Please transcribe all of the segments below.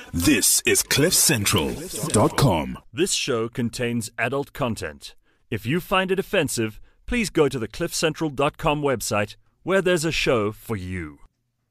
This is CliffCentral.com. This show contains adult content. If you find it offensive, please go to the CliffCentral.com website where there's a show for you.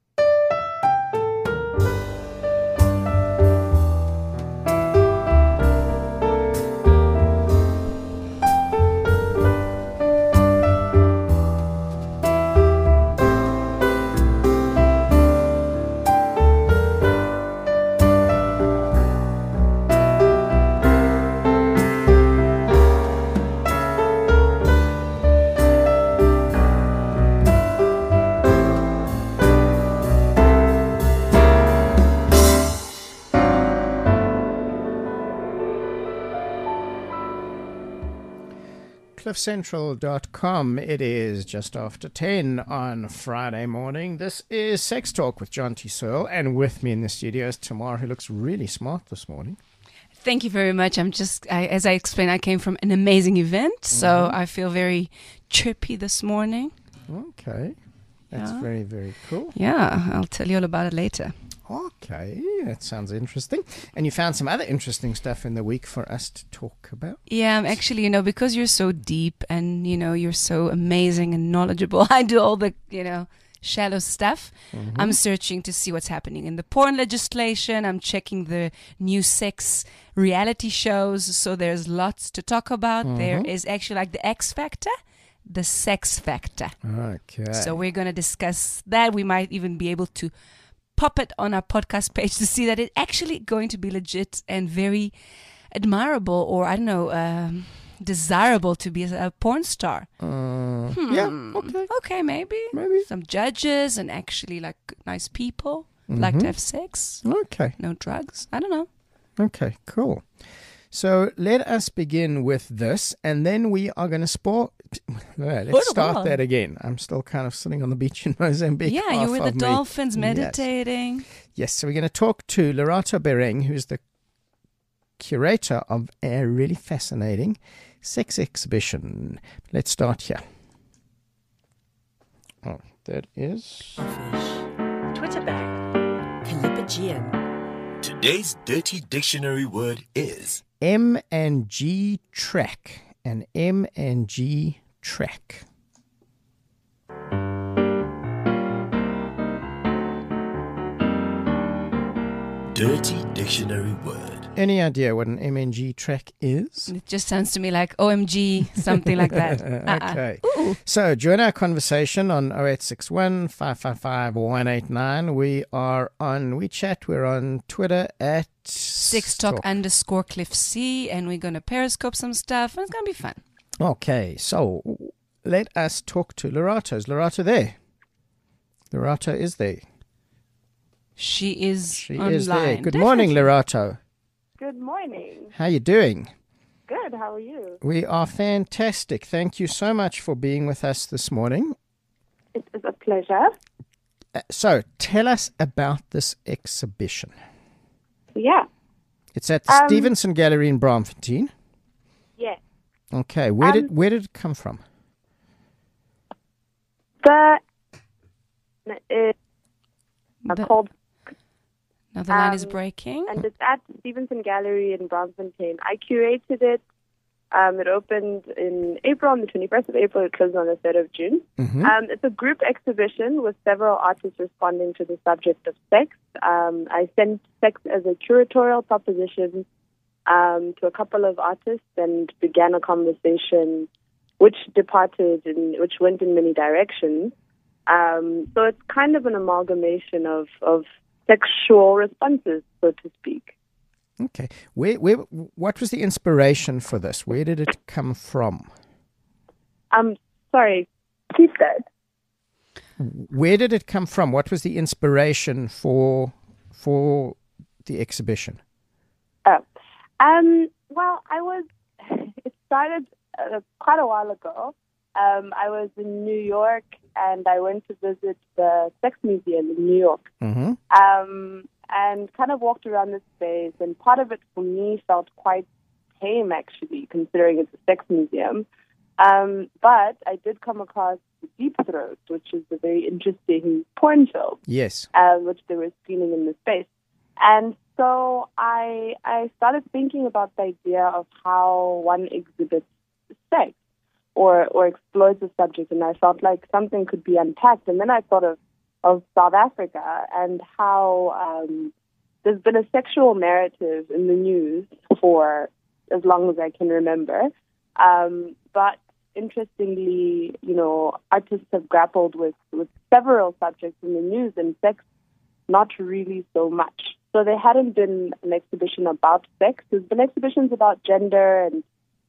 CliffCentral.com. It is just after 10 on Friday morning. This is Sex Talk with John T. Searle, and with me in the studio is Tamar, who looks really smart this morning. Thank you very much. As I explained, I came from an amazing event, so I feel very chirpy this morning. Okay. That's very, very cool. Yeah, I'll tell you all about it later. Okay, that sounds interesting. And you found some other interesting stuff in the week for us to talk about? Yeah, actually, because you're so deep and, you're so amazing and knowledgeable, I do all the, shallow stuff. I'm searching to see what's happening in the porn legislation. I'm checking the new sex reality shows. So there's lots to talk about. There is actually like the X Factor, the Sex Factor. Okay. So we're going to discuss that. We might even be able to pop it on our podcast page to see that it's actually going to be legit and very admirable, or I don't know, desirable to be a porn star. Yeah, okay. Okay, maybe. Some judges and actually like nice people, like to have sex. Okay. No drugs. I don't know. Okay, cool. So let us begin with this, and then we are going to let's start that again. I'm still kind of sitting on the beach in Mozambique. Yeah, you were the dolphins meditating. Yes, so we're going to talk to Lerato Bereng, who's the curator of a really fascinating sex exhibition. Let's start here. Oh, that is... Twitter bag. Calipigian. Today's dirty dictionary word is... M&G track. An M&G track. Dirty dictionary word. Any idea what an M&G track is? It just sounds to me like OMG, something like that. Okay. So join our conversation on 0861 555 189. We are on WeChat. We're on Twitter at @SexTalk_CliffC, and we're going to Periscope some stuff, and it's going to be fun. Okay, so let us talk to Lerato. Is Lerato there? Lerato is there. She is online. Is there. Good morning, Lerato. Good morning. How you doing? Good. How are you? We are fantastic. Thank you so much for being with us this morning. It is a pleasure. So tell us about this exhibition. Yeah. It's at the Stevenson Gallery in Braamfontein. Yeah. Okay. Where did it come from? Called. Now the line is breaking. And it's at Stevenson Gallery in Braamfontein. I curated it. It opened in April, on the 21st of April. It closed on the 3rd of June. It's a group exhibition with several artists responding to the subject of sex. I sent sex as a curatorial proposition to a couple of artists and began a conversation which went in many directions. So it's kind of an amalgamation of sexual responses, so to speak. Okay. What was the inspiration for this? Where did it come from? Sorry, keep that. Where did it come from? What was the inspiration for the exhibition? Well, it started quite a while ago. I was in New York, and I went to visit the Sex Museum in New York. And kind of walked around the space, and part of it for me felt quite tame, actually, considering it's a sex museum. But I did come across Deep Throat, which is a very interesting porn film. Yes. Which they were screening in the space. And So I started thinking about the idea of how one exhibits sex or explores the subject, and I felt like something could be unpacked. And then I thought of South Africa and how there's been a sexual narrative in the news for as long as I can remember. But interestingly, artists have grappled with several subjects in the news, and sex not really so much. So there hadn't been an exhibition about sex. There's been exhibitions about gender and,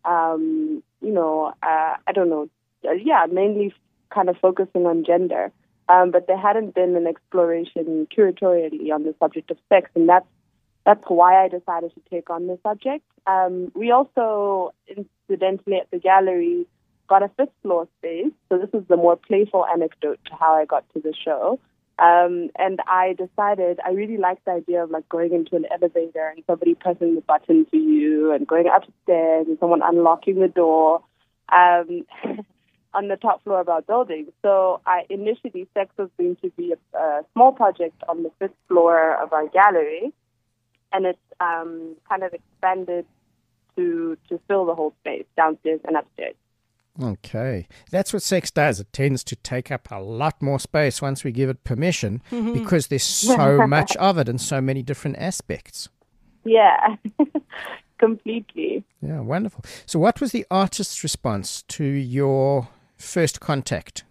I don't know, mainly kind of focusing on gender. But there hadn't been an exploration curatorially on the subject of sex, and that's why I decided to take on the subject. We also, incidentally, at the gallery, got a fifth floor space. So this is the more playful anecdote to how I got to the show. And I decided I really liked the idea of like going into an elevator and somebody pressing the button for you and going upstairs and someone unlocking the door on the top floor of our building. So initially sex was going to be a small project on the fifth floor of our gallery, and it's kind of expanded to fill the whole space, downstairs and upstairs. Okay. That's what sex does. It tends to take up a lot more space once we give it permission because there's so much of it and so many different aspects. Yeah, completely. Yeah, wonderful. So what was the artist's response to your first contact?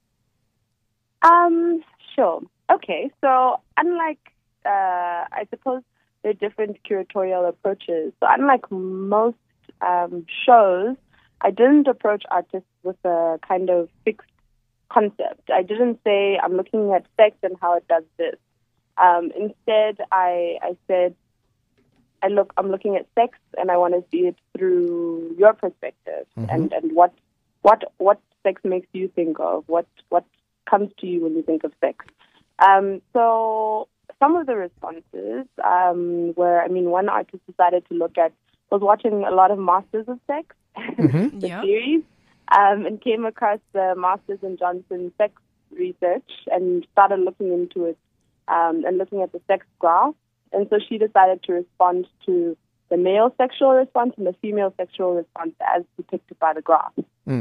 Sure. Okay, so unlike, I suppose there are different curatorial approaches. So unlike most shows, I didn't approach artists with a kind of fixed concept. I didn't say, I'm looking at sex and how it does this. Instead, I said, I'm looking at sex and I want to see it through your perspective and what sex makes you think of, what comes to you when you think of sex. So some of the responses were, one artist decided to was watching a lot of Masters of Sex, the series, and came across the Masters and Johnson sex research and started looking into it and looking at the sex graph. And so she decided to respond to the male sexual response and the female sexual response as depicted by the graph.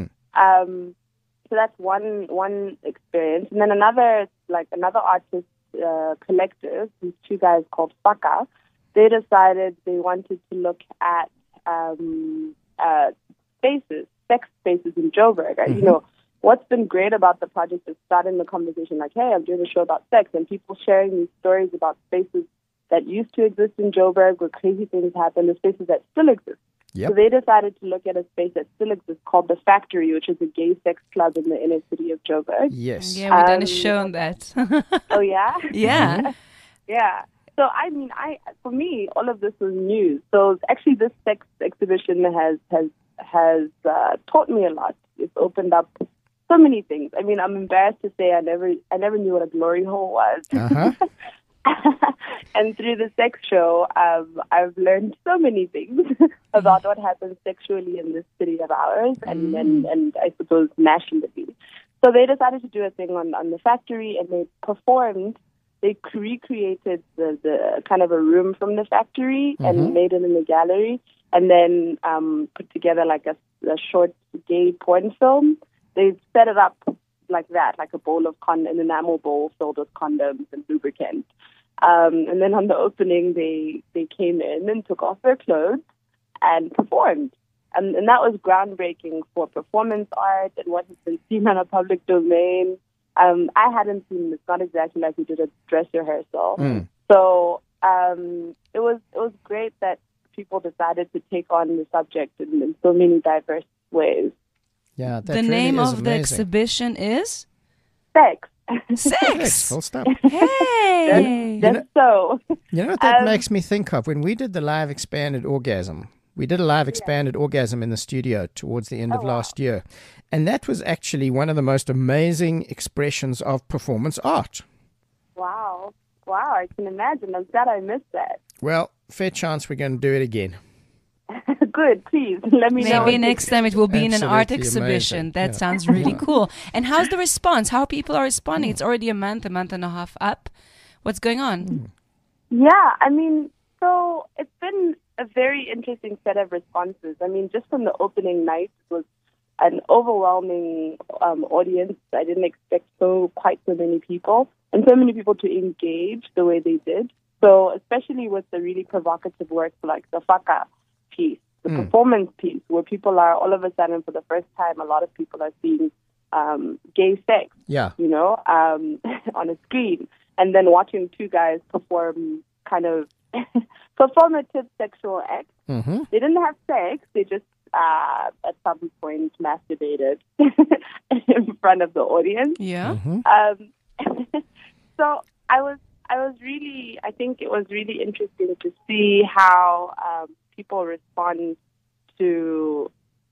So that's one experience. And then another artist collective, these two guys called Faka, they decided they wanted to look at sex spaces in Joburg. What's been great about the project is starting the conversation like, hey, I'm doing a show about sex, and people sharing these stories about spaces that used to exist in Joburg where crazy things happen, the spaces that still exist. Yep. So they decided to look at a space that still exists called The Factory, which is a gay sex club in the inner city of Joburg. Yes. Yeah, we've done a show on that. Oh, yeah? Yeah. Yeah. So, for me, all of this was news. So, actually, this sex exhibition has taught me a lot. It's opened up so many things. I'm embarrassed to say I never knew what a glory hole was. And through the sex show, I've learned so many things about what happens sexually in this city of ours and I suppose nationally. So they decided to do a thing on The Factory, and they recreated the kind of a room from The Factory and made it in the gallery, and then put together like a short gay porn film. They set it up like that, like a bowl of an enamel bowl filled with condoms and lubricant. And then on the opening, they came in and took off their clothes and performed. And that was groundbreaking for performance art and what has been seen on a public domain. I hadn't seen it's not exactly like we did a dress rehearsal. So it was great that people decided to take on the subject in so many diverse ways. Yeah, that the really name is of the amazing. exhibition is? Sex. Sex. Full stop. Hey! That's so. You know what that makes me think of? When we did the live expanded orgasm, we did a live expanded orgasm in the studio towards the end of last year. And that was actually one of the most amazing expressions of performance art. Wow, I can imagine. I'm glad I missed that. Well, fair chance we're going to do it again. Good, please. Let me know. Maybe next time it will be in an art Absolutely exhibition. amazing. That Yeah. sounds really cool. And how's the response? How people are responding? It's already a month and a half up. What's going on? Yeah, So it's been a very interesting set of responses. I mean, just from the opening night, it was an overwhelming audience. I didn't expect quite so many people, and so many people to engage the way they did. So especially with the really provocative work like the Faka piece, the performance piece, where people are all of a sudden, for the first time, a lot of people are seeing gay sex, on a screen, and then watching two guys perform kind of performative sexual acts. Mm-hmm. They didn't have sex; they just at some point masturbated in front of the audience. Yeah. Mm-hmm. So I think it was really interesting to see how people respond to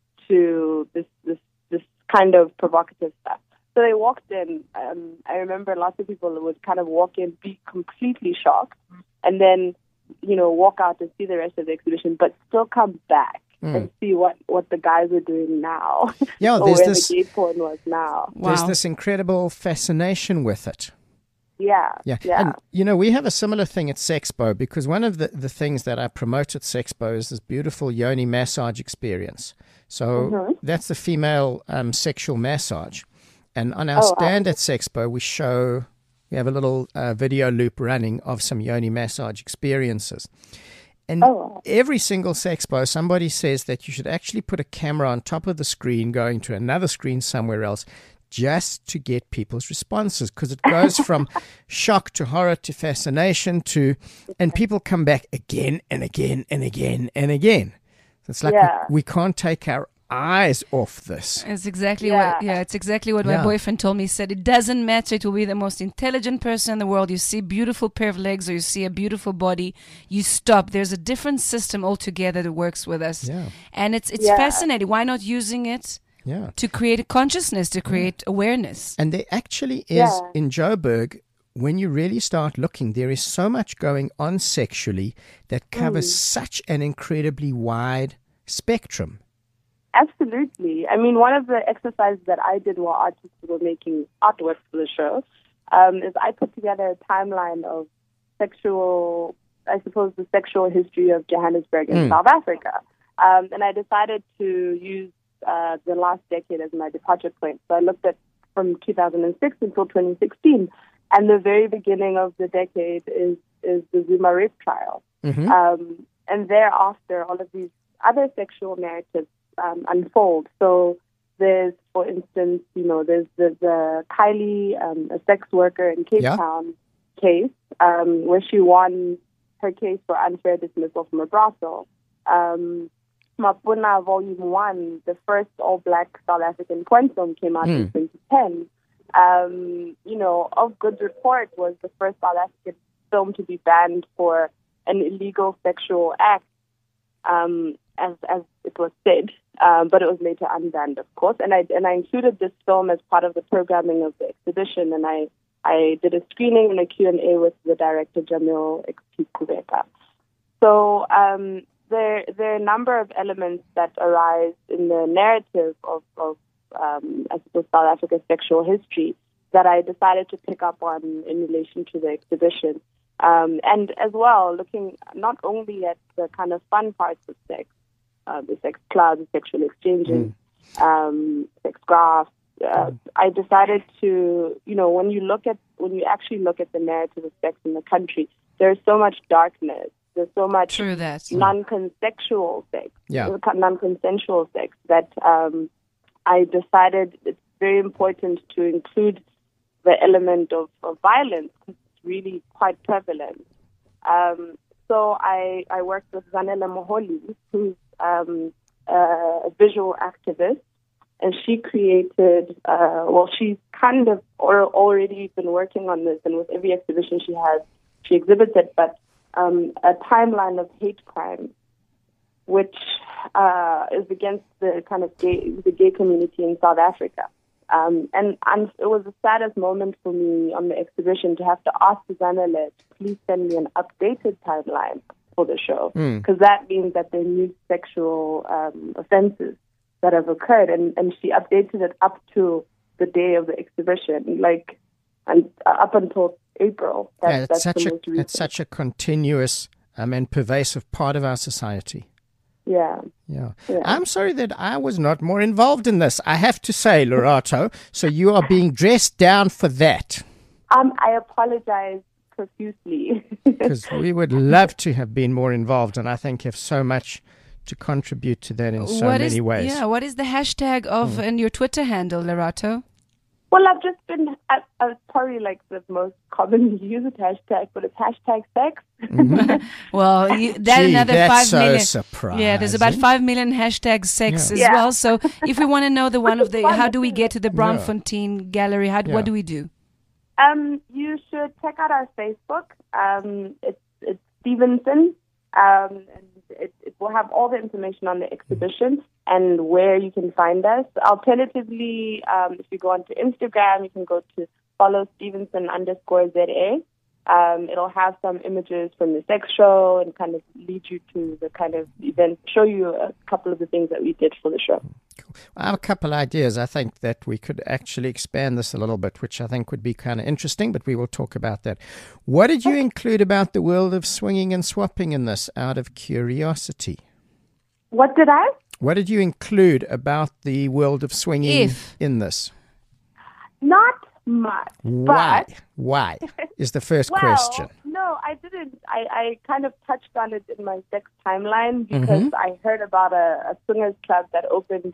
this kind of provocative stuff. So they walked in. I remember lots of people would kind of walk in, be completely shocked, and then walk out and see the rest of the exhibition, but still come back and see what the guys are doing now. Yeah, or there's where this. the gay porn was now. There's Wow. this incredible fascination with it. Yeah. And, we have a similar thing at Sexpo, because one of the things that I promote at Sexpo is this beautiful yoni massage experience. So that's the female sexual massage. And on our stand at Sexpo, we have a little video loop running of some yoni massage experiences. And every single Sexpo, somebody says that you should actually put a camera on top of the screen going to another screen somewhere else, just to get people's responses, because it goes from shock to horror to fascination and people come back again and again and again and again. So it's like we can't take our eyes off this. It's exactly what my boyfriend told me. He said, it doesn't matter. It will be the most intelligent person in the world. You see beautiful pair of legs or you see a beautiful body, you stop. There's a different system altogether that works with us. Yeah. And it's fascinating. Why not using it to create a consciousness, to create awareness? And there actually is, in Joburg, when you really start looking, there is so much going on sexually that covers such an incredibly wide spectrum. Absolutely. I mean, one of the exercises that I did while artists were making artwork for the show is I put together a timeline of the sexual history of Johannesburg and South Africa. And I decided to use the last decade as my departure point. So I looked at from 2006 until 2016. And the very beginning of the decade is the Zuma rape trial. Mm-hmm. And thereafter, all of these other sexual narratives unfold. So there's, for instance, there's the Kylie, a sex worker in Cape Town case, where she won her case for unfair dismissal from a brothel. Mapuna Volume 1, the first all-black South African porn film, came out in 2010. Of Good Report was the first South African film to be banned for an illegal sexual act, as it was said, but it was later unbanned, of course. And I included this film as part of the programming of the exhibition, and I did a screening and a Q&A with the director, Jamil X.P. Kubeka. So there are a number of elements that arise in the narrative of I suppose, South Africa's sexual history that I decided to pick up on in relation to the exhibition. And as well, looking not only at the kind of fun parts of sex, the sex clubs, sexual exchanges, sex graphs, I decided to, when you actually look at the narrative of sex in the country, there's so much darkness. There's so much non-consensual sex, non-consensual sex that I decided it's very important to include the element of violence. It's really quite prevalent. So I worked with Zanele Moholi, who's a visual activist, and she created, she's kind of already been working on this, and with every exhibition she exhibits it, but a timeline of hate crime, which is against the kind of the gay community in South Africa. And it was the saddest moment for me on the exhibition to have to ask Zanele to please send me an updated timeline for the show, because that means that there are new sexual offenses that have occurred, and she updated it up to the day of the exhibition, and up until April. It's such a continuous and pervasive part of our society. Yeah. Yeah. I'm sorry that I was not more involved in this, I have to say, Lerato. So you are being dressed down for that. I apologize profusely. Because we would love to have been more involved, and I think have so much to contribute to that in so many ways. Yeah, what is the hashtag of and your Twitter handle, Lerato? Well, I've just been, I was probably like the most commonly used hashtag, but it's hashtag sex. Well, Gee, another that's 5 so million. surprising. Yeah, there's about 5 million hashtag sex as well. So if we want to know how do we get to the Braamfontein Gallery? What do we do? You should check out our Facebook. It's Stevenson, and it will have all the information on the exhibition and where you can find us. Alternatively, if you go onto Instagram, you can go to follow Stevenson_ZA. It'll have some images from the sex show and kind of lead you to the kind of event, show you a couple of the things that we did for the show. Cool. I have a couple ideas. I think that we could actually expand this a little bit, which I think would be kind of interesting, but we will talk about that. What did you include about the world of swinging and swapping in this, out of curiosity? What did I? What did you include about the world of swinging in this? Not much. Why? Why is the first question. No, I didn't. I kind of touched on it in my sex timeline because I heard about a swingers club that opened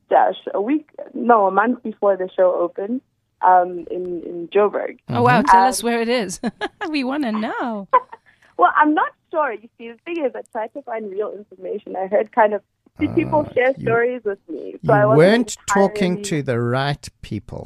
a month before the show opened in Joburg. Oh, wow. Tell us where it is. We want to know. Well, I'm not sure. You see, the thing is, I tried to find real information. I heard kind of people share stories with me. So you weren't talking to the right people.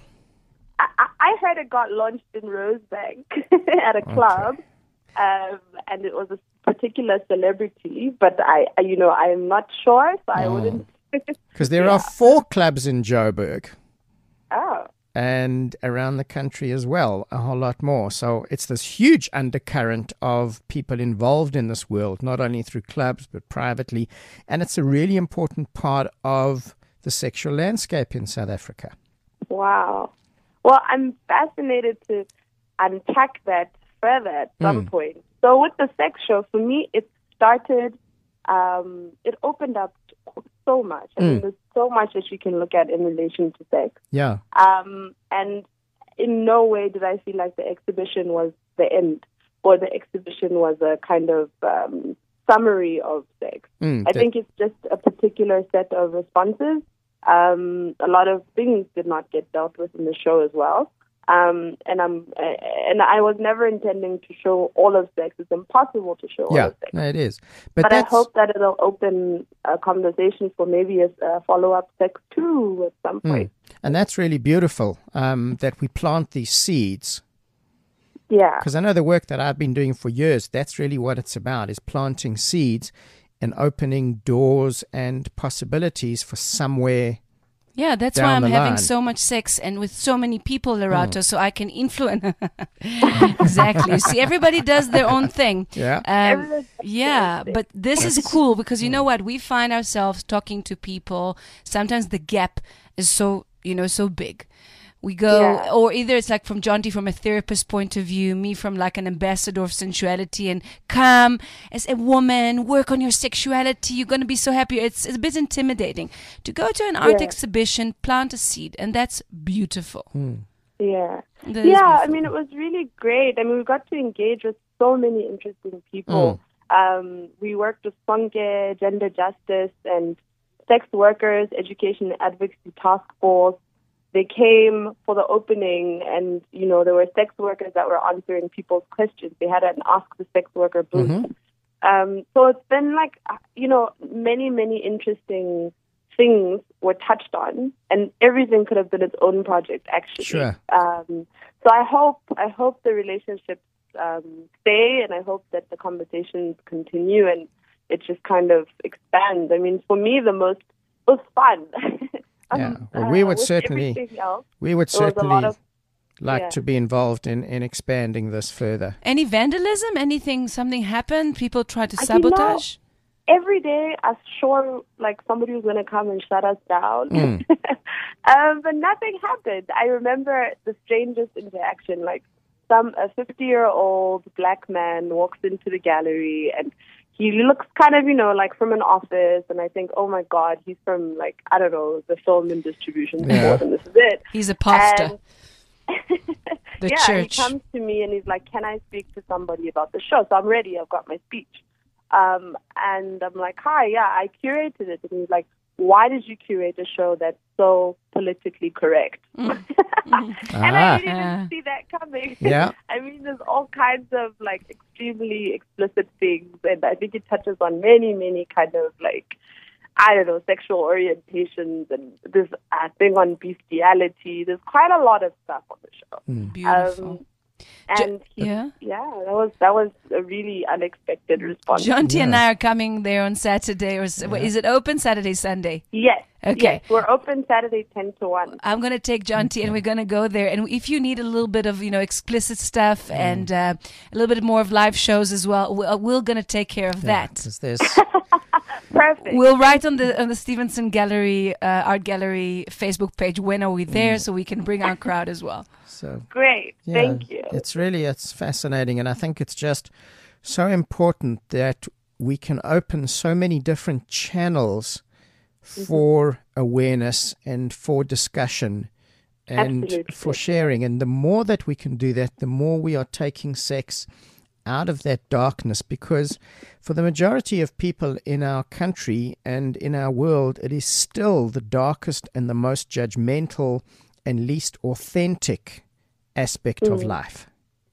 I heard it got launched in Rosebank at a club, and it was a particular celebrity, but I am not sure, so I wouldn't. Because there are 4 clubs in Joburg. Oh. And around the country as well, a whole lot more. So it's this huge undercurrent of people involved in this world, not only through clubs, but privately. And it's a really important part of the sexual landscape in South Africa. Wow. Well, I'm fascinated to unpack that further at some point. So with the sex show, for me, it started, it opened up so much. I mean, there's so much that you can look at in relation to sex. Yeah. And in no way did I feel like the exhibition was the end, or the exhibition was a kind of summary of sex. I think it's just a particular set of responses. A lot of things did not get dealt with in the show as well. And I was never intending to show all of sex. It's impossible to show all of sex. Yeah, it is. But I hope that it'll open a conversation for maybe a follow-up sex too at some point. And that's really beautiful, that we plant these seeds. Yeah. Because I know the work that I've been doing for years, that's really what it's about, is planting seeds and opening doors and possibilities for somewhere. Yeah, that's why I'm having so much sex and with so many people, Lerato, so I can influence. Exactly. See, everybody does their own thing. Yeah. But this is cool because you know what? We find ourselves talking to people. Sometimes the gap is so big. We go, or either it's like from Jonty from a therapist point of view, me from like an ambassador of sensuality, and come as a woman, work on your sexuality. You're going to be so happy. It's a bit intimidating to go to an art exhibition, plant a seed, and that's beautiful. Yeah. I mean, it was really great. I mean, we got to engage with so many interesting people. We worked with Sonke, Gender Justice, and Sex Workers Education and Advocacy Task Force. They came for the opening, and, there were sex workers that were answering people's questions. They had an Ask the Sex Worker booth. So it's been like, many, many interesting things were touched on, and everything could have been its own project, actually. Sure. So I hope the relationships stay, and I hope that the conversations continue, and it just kind of expands. I mean, for me, it was fun. Well, we would certainly like to be involved in expanding this further. Any vandalism? Something happened? People tried to sabotage? Every day I was sure like somebody was going to come and shut us down. But nothing happened. I remember the strangest interaction. Like a 50-year-old black man walks into the gallery, and he looks kind of, like from an office, and I think, oh my God, he's from, like, I don't know, the film and distribution board, and this is it. He's a pastor. The church. He comes to me and he's like, can I speak to somebody about the show? So I'm ready. I've got my speech. And I'm like, hi, I curated it. And he's like, why did you curate a show that's so politically correct? And I really didn't see that coming. Yeah. I mean, there's all kinds of, like, extremely explicit things. And I think it touches on many, many kind of, like, I don't know, sexual orientations, and this thing on bestiality. There's quite a lot of stuff on the show. Beautiful. And that was a really unexpected response. Jonty and I are coming there on Saturday. Is it open Saturday, Sunday? Yes. Okay. Yes, we're open Saturday 10 to 1. I'm going to take Jonty and we're going to go there. And if you need a little bit of, explicit stuff and a little bit more of live shows as well, we're going to take care of that. 'Cause there's Perfect. We'll write on the Stevenson Gallery, Art Gallery Facebook page, when are we there, so we can bring our crowd as well. so Great. yeah, Thank you. It's fascinating, and I think it's just so important that we can open so many different channels for awareness and for discussion and Absolutely. for sharing. And the more that we can do that, the more we are taking sex out of that darkness, because for the majority of people in our country and in our world, it is still the darkest and the most judgmental and least authentic aspect of life.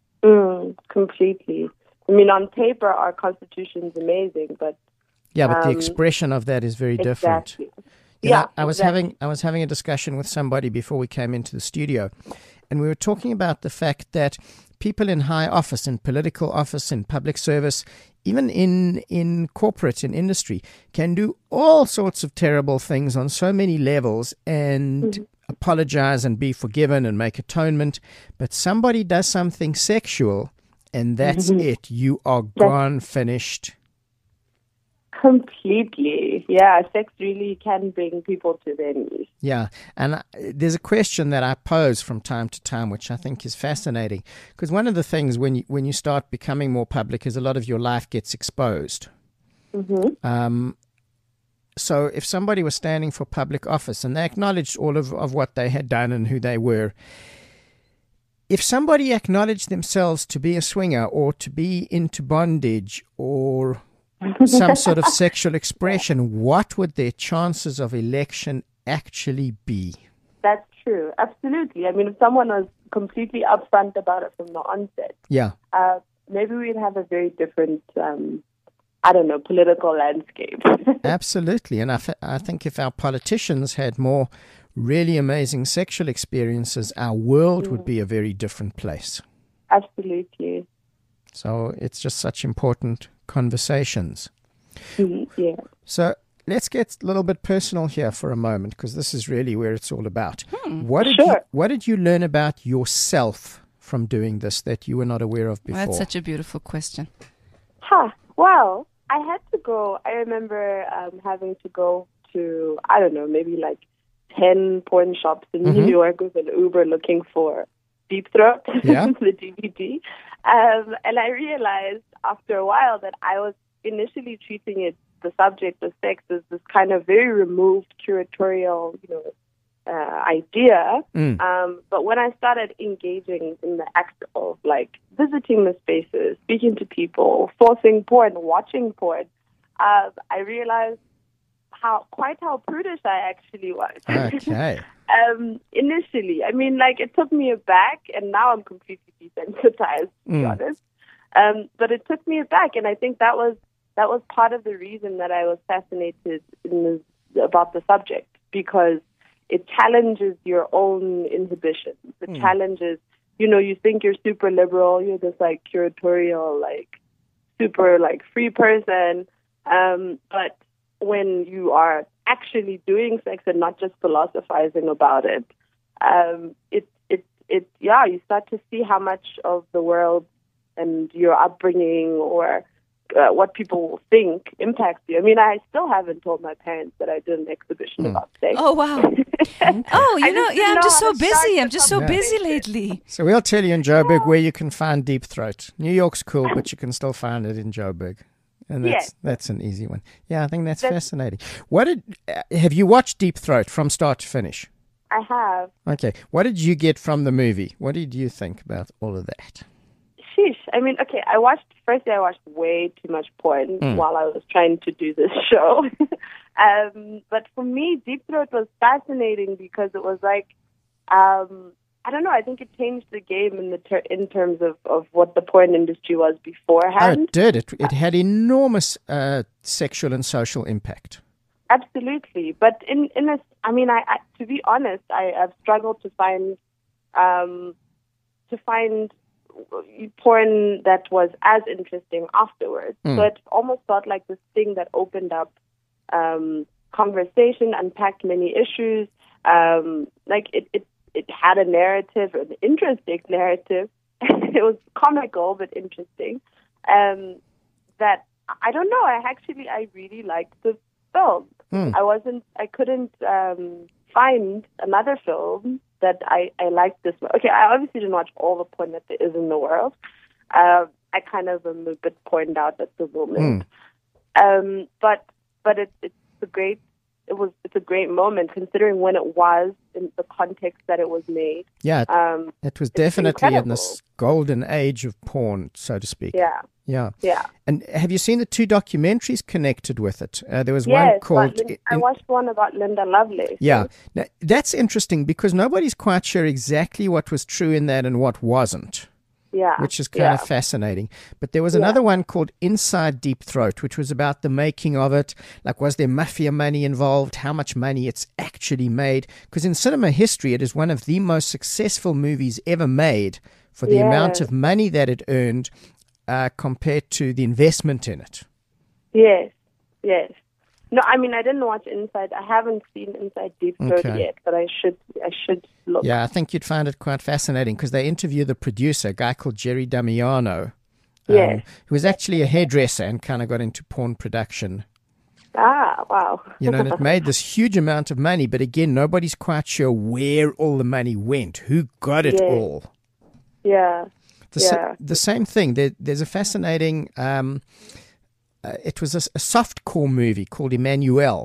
Completely. I mean, on paper, our Constitution's amazing, but the expression of that is very different. exactly. You know, Yeah, I was having a discussion with somebody before we came into the studio, and we were talking about the fact that people in high office, in political office, in public service, even in corporate, in industry, can do all sorts of terrible things on so many levels and apologize and be forgiven and make atonement. But somebody does something sexual, and that's it. You are gone, finished. Completely. Yeah, sex really can bring people to their knees. Yeah, and there's a question that I pose from time to time, which I think is fascinating, because one of the things when you start becoming more public is a lot of your life gets exposed. So if somebody was standing for public office and they acknowledged all of what they had done and who they were, if somebody acknowledged themselves to be a swinger or to be into bondage or some sort of sexual expression, what would their chances of election actually be? That's true. Absolutely. I mean, if someone was completely upfront about it from the onset, maybe we'd have a very different, political landscape. Absolutely. And I think if our politicians had more really amazing sexual experiences, our world would be a very different place. Absolutely. So it's just such important conversations. Yeah. So let's get a little bit personal here for a moment, because this is really where it's all about. What did you learn about yourself from doing this that you were not aware of before? That's such a beautiful question. Well, I had to go. I remember having to go to, I don't know, maybe like 10 porn shops in New York with an Uber looking for Deep Throat, the DVD. And I realized after a while that I was initially treating the subject of sex as this kind of very removed curatorial, idea. But when I started engaging in the act of like visiting the spaces, speaking to people, forcing porn, watching porn, I realized how prudish I actually was. Okay. Initially, I mean, like, it took me aback, and now I'm completely desensitized, to be honest. But it took me aback, and I think that was part of the reason that I was fascinated about the subject, because it challenges your own inhibitions. It challenges, you think you're super liberal, you're this like curatorial, like super like free person, but when you are actually doing sex and not just philosophizing about it, you start to see how much of the world and your upbringing or what people will think impacts you. I mean, I still haven't told my parents that I did an exhibition about sex. Oh, wow. I'm just so busy. I'm just so busy lately. So we'll tell you in Joburg where you can find Deep Throat. New York's cool, but you can still find it in Joburg. And that's an easy one. Yeah, I think that's fascinating. Have you watched Deep Throat from start to finish? I have. Okay. What did you get from the movie? What did you think about all of that? Sheesh. I mean, okay, I watched way too much porn while I was trying to do this show. But for me, Deep Throat was fascinating because it was like, I don't know, I think it changed the game in terms of what the porn industry was beforehand. Oh, it did. It had enormous sexual and social impact. Absolutely. But I to be honest, I've struggled to find porn that was as interesting afterwards. So it almost felt like this thing that opened up conversation, unpacked many issues. It had a narrative, an interesting narrative. It was comical but interesting. That I don't know. I really liked the film. I couldn't find another film that I liked this much. Okay, I obviously didn't watch all the porn that there is in the world. I kind of am a bit porned out at the moment. But it's a great moment considering when it was in the context that it was made. Yeah, it was definitely in this golden age of porn, so to speak. Yeah. And have you seen the two documentaries connected with it? There was one called... I watched one about Linda Lovelace. Yeah. Now, that's interesting because nobody's quite sure exactly what was true in that and what wasn't. Yeah. Which is kind of fascinating. But there was another one called Inside Deep Throat, which was about the making of it. Like, was there mafia money involved? How much money it's actually made? Because in cinema history, it is one of the most successful movies ever made for the amount of money that it earned compared to the investment in it. Yes. No, I mean, I didn't watch Inside. I haven't seen Inside Deep Throat yet, but I should look. Yeah, I think you'd find it quite fascinating because they interview the producer, a guy called Jerry Damiano, who was actually a hairdresser and kind of got into porn production. Ah, wow. And it made this huge amount of money, but again, nobody's quite sure where all the money went, who got it all. Yeah. The same thing. There's a fascinating... it was a softcore movie called Emmanuel.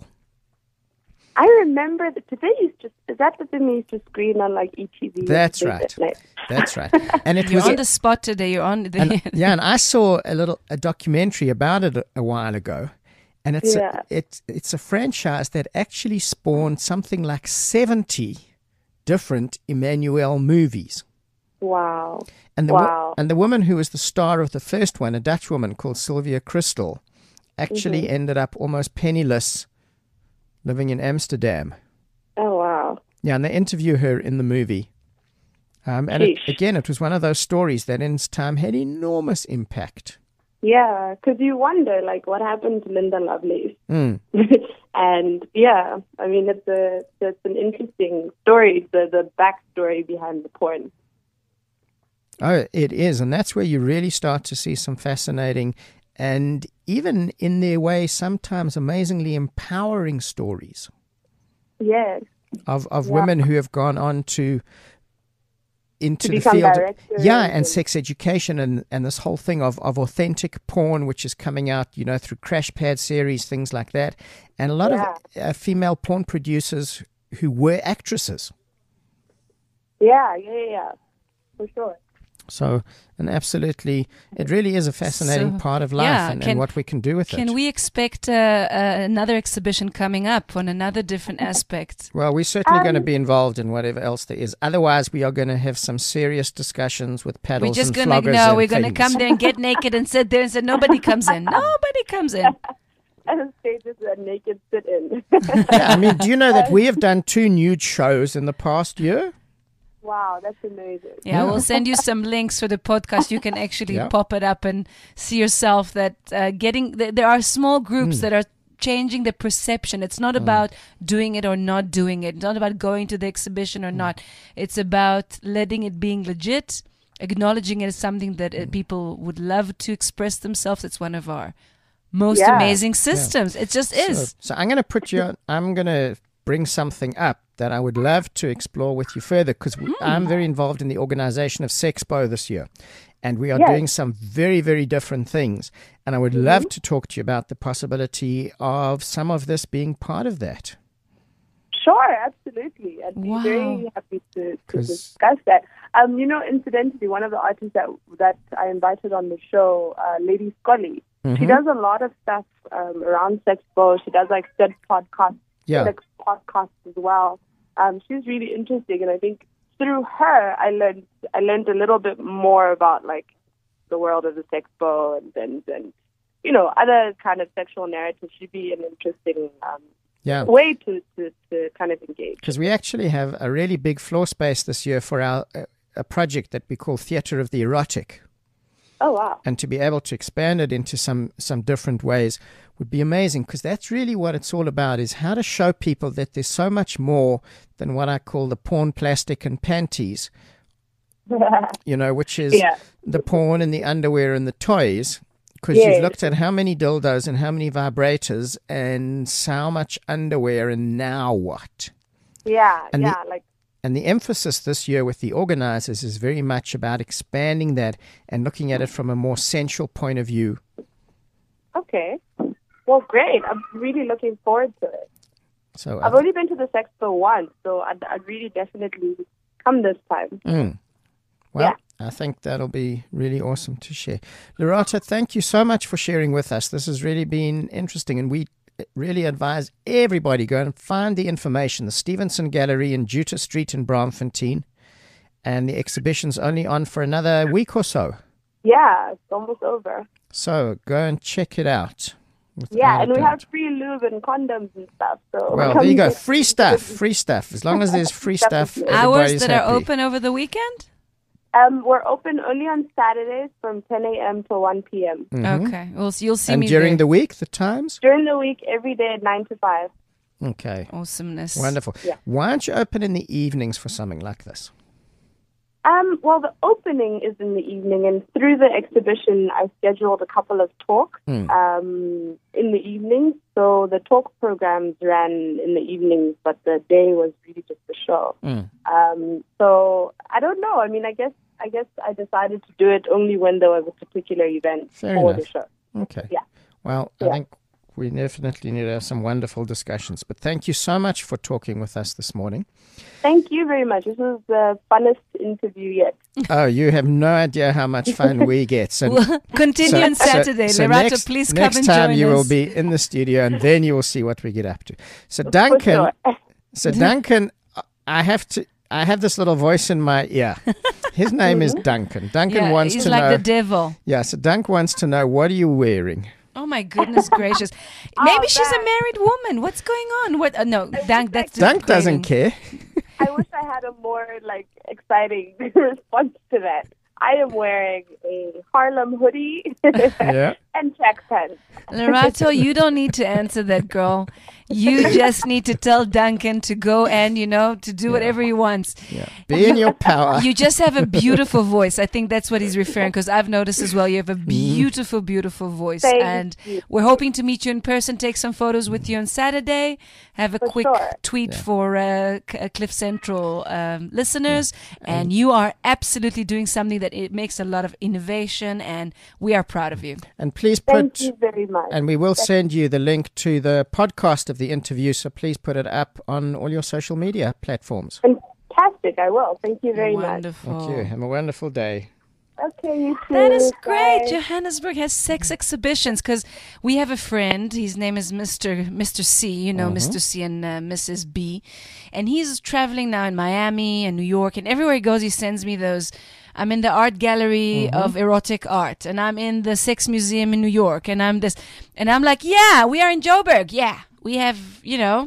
I remember is that the thing they used to screen on like ETV? That's right. And it You're was on the spot today. You're on the and I saw a documentary about it a while ago, and it's a franchise that actually spawned something like 70 different Emmanuel movies. Wow. And the woman who was the star of the first one, a Dutch woman called Sylvia Crystal, actually ended up almost penniless living in Amsterdam. Oh, wow. Yeah, and they interview her in the movie. And it was one of those stories that in its time had enormous impact. Yeah, because you wonder, like, what happened to Linda Lovelace? And, I mean, it's an interesting story, the backstory behind the porn. Oh, it is. And that's where you really start to see some fascinating and even in their way, sometimes amazingly empowering stories. Yes. Of women who have gone on into the field. And sex education and this whole thing of authentic porn, which is coming out, through Crash Pad series, things like that. And a lot of female porn producers who were actresses. Yeah. For sure. So, and absolutely, it really is a fascinating part of life and what we can do with it. Can we expect another exhibition coming up on another different aspect? Well, we're certainly going to be involved in whatever else there is. Otherwise, we are going to have some serious discussions with paddles and floggers. We're going to come there and get naked and sit there and say, nobody comes in. Nobody comes in. And stages a naked sit-in. Yeah, I mean, do you know that we have done 2 nude shows in the past year? Wow, that's amazing. Yeah, we'll send you some links for the podcast. You can actually pop it up and see yourself that there are small groups that are changing the perception. It's not about doing it or not doing it. It's not about going to the exhibition or not. It's about letting it being legit acknowledging it as something that people would love to express themselves. It's one of our most Yeah. amazing systems. It just is. So I'm going to put you on, I'm going to bring something up that I would love to explore with you further, because I'm very involved in the organization of Sexpo this year. And we are Yes. doing some very, very different things. And I would love to talk to you about the possibility of some of this being part of that. Sure, absolutely. I'd be Wow. very happy to 'Cause- discuss that. Incidentally, one of the artists that I invited on the show, Lady Scully, she does a lot of stuff around Sexpo. She does like SED podcasts, Yeah. sex podcasts as well. She's really interesting, and I think through her, I learned a little bit more about like the world of the Sexpo and other kind of sexual narratives. She'd be an interesting Yeah. way to kind of engage. Because we actually have a really big floor space this year for our a project that we call Theatre of the Erotic. Oh, wow. And to be able to expand it into some different ways would be amazing, because that's really what it's all about, is how to show people that there's so much more than what I call the porn, plastic, and panties, which is Yeah. the porn and the underwear and the toys. Because Yes. you've looked at how many dildos and how many vibrators and how much underwear, and now what? Yeah, And yeah, like And the emphasis this year with the organizers is very much about expanding that and looking at it from a more sensual point of view. okay. Well, great. I'm really looking forward to it. So I've only been to the Sexpo once, so I'd really definitely come this time. Well, I think that'll be really awesome to share. Lerato, thank you so much for sharing with us. This has really been interesting, and we really advise everybody go and find the information. The Stevenson Gallery in Jutta Street in Braamfontein, and the exhibition's only on for another week or so. Yeah, it's almost over. So go and check it out. Yeah, and we Without have free lube and condoms and stuff. So Well, come there you go. get- Free stuff. As long as there's free stuff, Hours everybody's that happy. are open over the weekend? We're open only on Saturdays from 10 a.m. to 1 p.m. Okay. Well, so you'll see And me during there. the week, the times? During the week, every day at 9 to 5. Okay. Awesomeness. Wonderful. Yeah. Why don't you open in the evenings for something like this? Well, the opening is in the evening, and through the exhibition, I scheduled a couple of talks in the evening. So the talk programs ran in the evenings, but the day was really just the show. So I don't know. I mean, I guess I decided to do it only when there was a particular event Fair for enough. the show. Okay. Yeah. Well, I think we definitely need to have some wonderful discussions. But thank you so much for talking with us this morning. Thank you very much. This was the funnest interview yet. Oh, you have no idea how much fun we get. So Well, continue on Saturday. Lerato, please come next and time join you us. will be in the studio, and then you will see what we get up to. So For Duncan, sure. I have this little voice in my ear. His name is Duncan. Duncan Yeah, wants he's to like know. the devil. Yeah, so Dunk wants to know, what are you wearing? Oh my goodness gracious! Maybe she's a Dunk. married woman. What's going on? What? No, Dunk. That's Dunk doesn't degrading. care. I wish I had a more exciting response to that. I am wearing a Harlem hoodie Yeah. and track pants. Lerato, you don't need to answer that, girl. You just need to tell Duncan to go and, to do whatever he wants. Yeah. Be in your power. You just have a beautiful voice. I think that's what he's referring, because I've noticed as well you have a beautiful, beautiful voice. Thank And you. we're hoping to meet you in person, take some photos with you on Saturday, have a For quick sure. tweet for Cliff Central listeners. And you are absolutely doing something that it makes a lot of innovation, and we are proud of you. And please Thank put, you very much. and we will send you the link to the podcast of the interview, so please put it up on all your social media platforms. Fantastic, I will. Thank you very much. Wonderful. Thank you. Have a wonderful day. Okay, you too. That is great. Bye. Johannesburg has sex exhibitions, because we have a friend. His name is Mr. C, Mr. C and Mrs. B. And he's traveling now in Miami and New York, and everywhere he goes, he sends me those. I'm in the art gallery of erotic art, and I'm in the sex museum in New York, and I'm this. And I'm like, yeah, we are in Joburg. Yeah, we have,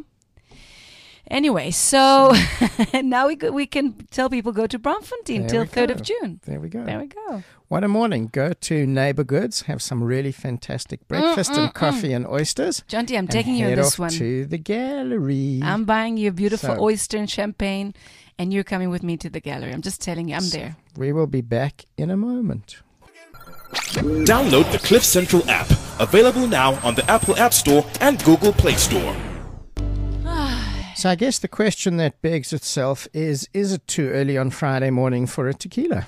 Anyway, so now we can tell people go to Braamfontein There till we 3rd go. of June. There we go. There we go. What a morning. Go to Neighbor Goods, have some really fantastic breakfast and coffee and oysters. Jonty, I'm and taking you on head this off one. to the gallery. I'm buying you a beautiful So- oyster and champagne, and you're coming with me to the gallery. I'm just telling you, I'm there. We will be back in a moment. Download the Cliff Central app. Available now on the Apple App Store and Google Play Store. So I guess the question that begs itself is it too early on Friday morning for a tequila?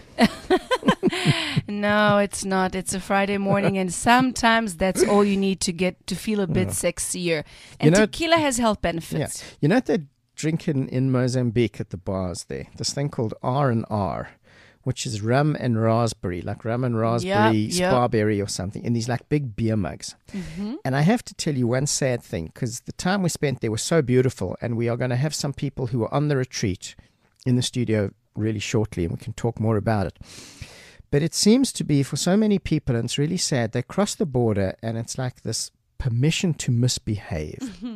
No, it's not. It's a Friday morning, and sometimes that's all you need to get to feel a bit sexier. And tequila has health benefits. Yeah. You know what they're drinking in Mozambique at the bars there? This thing called R&R, which is rum and raspberry, like rum and raspberry, sparberry or something, in these like big beer mugs. Mm-hmm. And I have to tell you one sad thing, because the time we spent there was so beautiful, and we are going to have some people who are on the retreat in the studio really shortly, and we can talk more about it. But it seems to be, for so many people, and it's really sad, they cross the border, and it's like this permission to misbehave. Mm-hmm.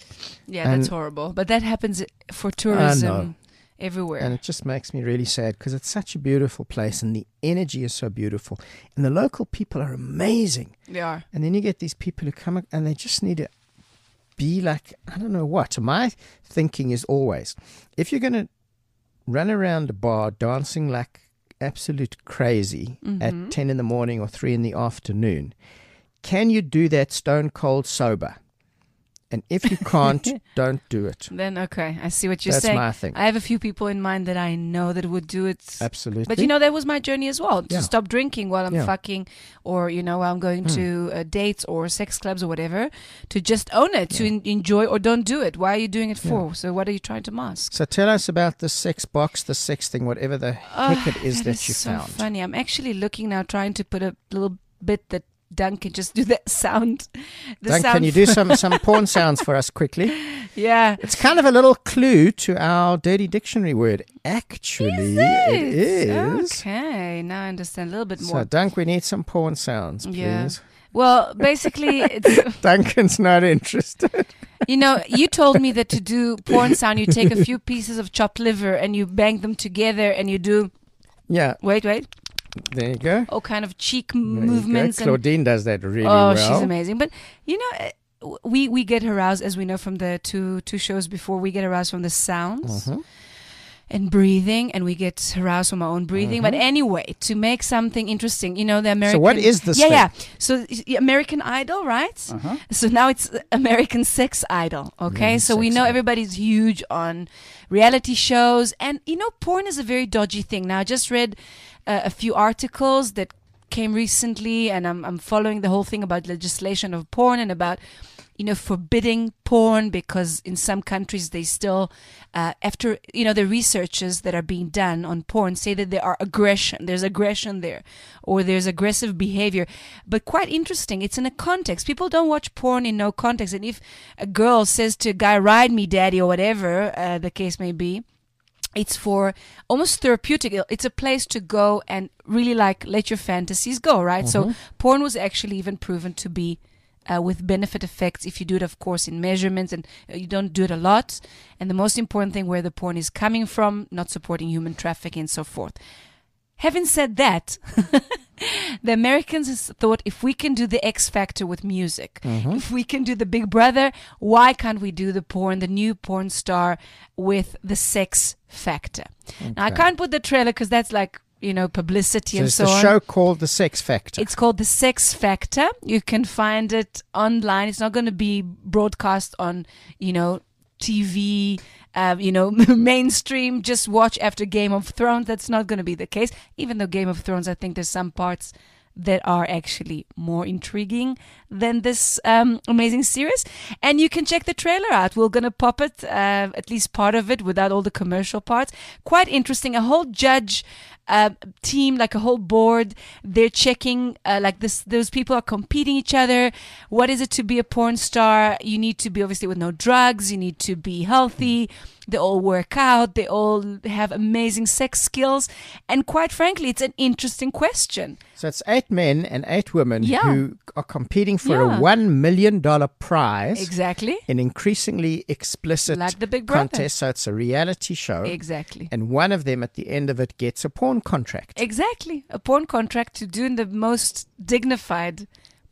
Yeah, that's horrible. But that happens for tourism everywhere. And it just makes me really sad, because it's such a beautiful place, and the energy is so beautiful. And the local people are amazing. They are. And then you get these people who come up, and they just need to be like, I don't know what. My thinking is always, if you're going to run around a bar dancing like absolute crazy at 10 in the morning or 3 in the afternoon, can you do that stone cold sober? And if you can't, don't do it. Then, okay, I see what you're That's saying. my thing. I have a few people in mind that I know that would do it. Absolutely. But, that was my journey as well, to stop drinking while I'm fucking, or, while I'm going to dates or sex clubs or whatever, to just own it, to enjoy, or don't do it. Why are you doing it for? So what are you trying to mask? So tell us about the sex box, the sex thing, whatever the heck it is that you found. It's so funny. I'm actually looking now, trying to put a little bit that Duncan can just do that sound. Duncan, can you do some porn sounds for us quickly? Yeah. It's kind of a little clue to our dirty dictionary word. Actually, it is. Okay, now I understand a little bit more. So, Dunk, we need some porn sounds, please. Yeah. Well, basically, it's... Duncan's not interested. You told me that to do porn sound, you take a few pieces of chopped liver and you bang them together and you do... Yeah. Wait. There you go. All kind of cheek movements. Claudine does that really well. Oh, she's amazing. But, we get aroused, as we know from the two shows before, we get aroused from the sounds and breathing, and we get aroused from our own breathing. But anyway, to make something interesting, the American... So what is this thing? Yeah. So American Idol, right? So now it's American Sex Idol, okay? So we know everybody's huge on reality shows, and, porn is a very dodgy thing. Now, I just read a few articles that came recently, and I'm following the whole thing about legislation of porn and about forbidding porn, because in some countries they still after the researches that are being done on porn say that there's aggression there, or there's aggressive behavior. But quite interesting, it's in a context. People don't watch porn in no context, and if a girl says to a guy, "Ride me, daddy," or whatever the case may be, it's for almost therapeutic. It's a place to go and really let your fantasies go, right? So porn was actually even proven to be with benefit effects if you do it, of course, in measurements, and you don't do it a lot. And the most important thing, where the porn is coming from, not supporting human trafficking and so forth. Having said that, the Americans thought, if we can do the X Factor with music, if we can do the Big Brother, why can't we do the new porn star with the Sex Factor? Okay. Now, I can't put the trailer because that's publicity and so on. It's the show called The Sex Factor. It's called The Sex Factor. You can find it online. It's not going to be broadcast on, TV, mainstream. Just watch after Game of Thrones. That's not going to be the case. Even though Game of Thrones, I think there's some parts that are actually more intriguing than this amazing series. And you can check the trailer out. We're going to pop it, at least part of it, without all the commercial parts. Quite interesting. A whole judge team, like a whole board, they're checking those people are competing each other. What is it to be a porn star? You need to be obviously with no drugs, you need to be healthy, they all work out, they all have amazing sex skills, and quite frankly, it's an interesting question. So it's 8 men and 8 women who are competing for a $1 million prize. Exactly. In increasingly explicit like the Big Brother contest. So it's a reality show. Exactly. And one of them at the end of it gets a porn contract. Exactly. A porn contract to do in the most dignified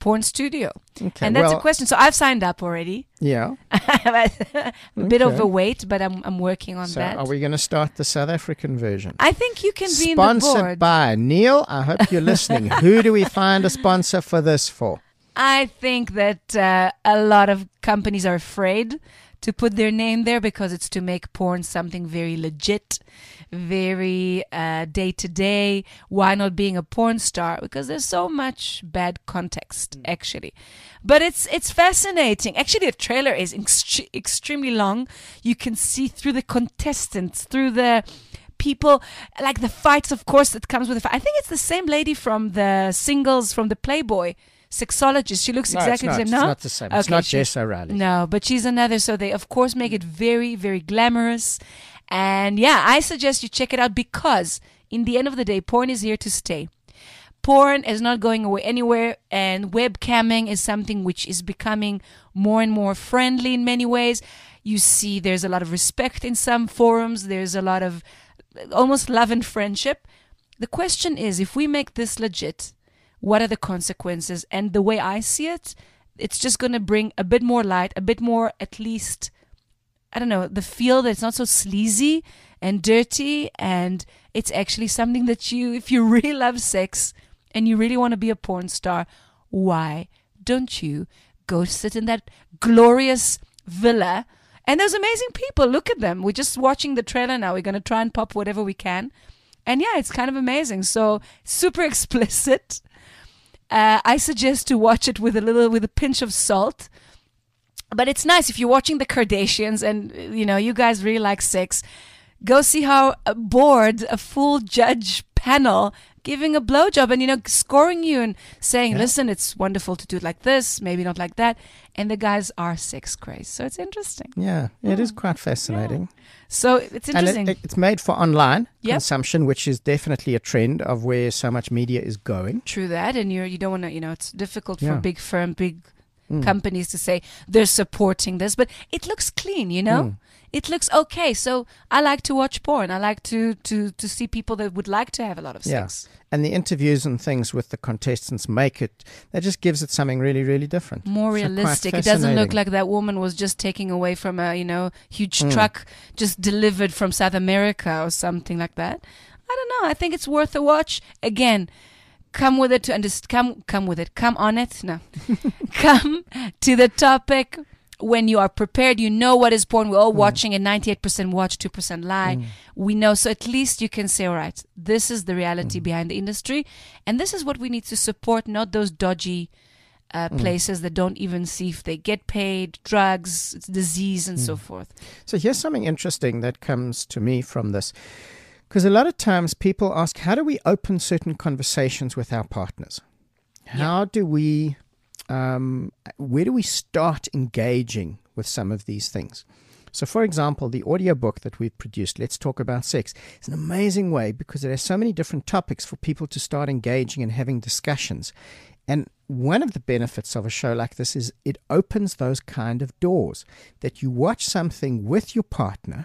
porn studio. Okay, And that's a well- question. So I've signed up already. Yeah. I'm a bit Okay. overweight, but I'm working on So that. are we going to start the South African version? I think you can be in the Sponsored board. by Neil. I hope you're listening. Who do we find a sponsor for this for? I think that a lot of companies are afraid to put their name there because it's to make porn something very legit, very day-to-day. Why not being a porn star? Because there's so much bad context, actually. But it's fascinating. Actually, the trailer is extremely long. You can see through the contestants, through the people, like the fights, of course, that comes with the fight. I think it's the same lady from the singles from the Playboy. Sexologist. She looks exactly the same. It's No, not the same. It's not Jess O'Reilly. No, but she's another. So they, of course, make it very, very glamorous. And yeah, I suggest you check it out because in the end of the day, porn is here to stay. Porn is not going away anywhere, and webcamming is something which is becoming more and more friendly in many ways. You see there's a lot of respect in some forums. There's a lot of almost love and friendship. The question is, if we make this legit, what are the consequences? And the way I see it, it's just going to bring a bit more light, a bit more, at least, I don't know, the feel that it's not so sleazy and dirty. And it's actually something that you, if you really love sex and you really want to be a porn star, why don't you go sit in that glorious villa? And there's amazing people. Look at them. We're just watching the trailer now. We're going to try and pop whatever we can. And yeah, it's kind of amazing. So super explicit. I suggest to watch it with a pinch of salt. But it's nice if you're watching the Kardashians and you guys really like sex. Go see how a full judge panel giving a blowjob and scoring you and saying, listen, it's wonderful to do it like this, maybe not like that. And the guys are sex crazed, so it's interesting. Yeah, it is quite fascinating. So it's interesting. And it's made for online Yep. consumption, which is definitely a trend of where so much media is going. True that, and you don't want to, it's difficult for Yeah. big companies to say they're supporting this, but it looks clean, It looks okay. So I like to watch porn. I like to see people that would like to have a lot of sex. Yeah. And the interviews and things with the contestants that just gives it something really, really different. More So quite realistic. It doesn't look fascinating. like that woman was just taking away from a huge truck just delivered from South America or something like that. I don't know. I think it's worth a watch. Again, come with it to understand. Come with it. Come on it. No, come to the topic when you are prepared. You know what is porn. We're all watching it. 98% watch, 2% lie. We know. So at least you can say, all right, this is the reality behind the industry, and this is what we need to support. Not those dodgy places that don't even see if they get paid, drugs, disease, and so forth. So here's something interesting that comes to me from this. Because a lot of times people ask, how do we open certain conversations with our partners? How do we, where do we start engaging with some of these things? So, for example, the audiobook that we've produced, Let's Talk About Sex, is an amazing way because there are so many different topics for people to start engaging and having discussions. And one of the benefits of a show like this is it opens those kind of doors that you watch something with your partner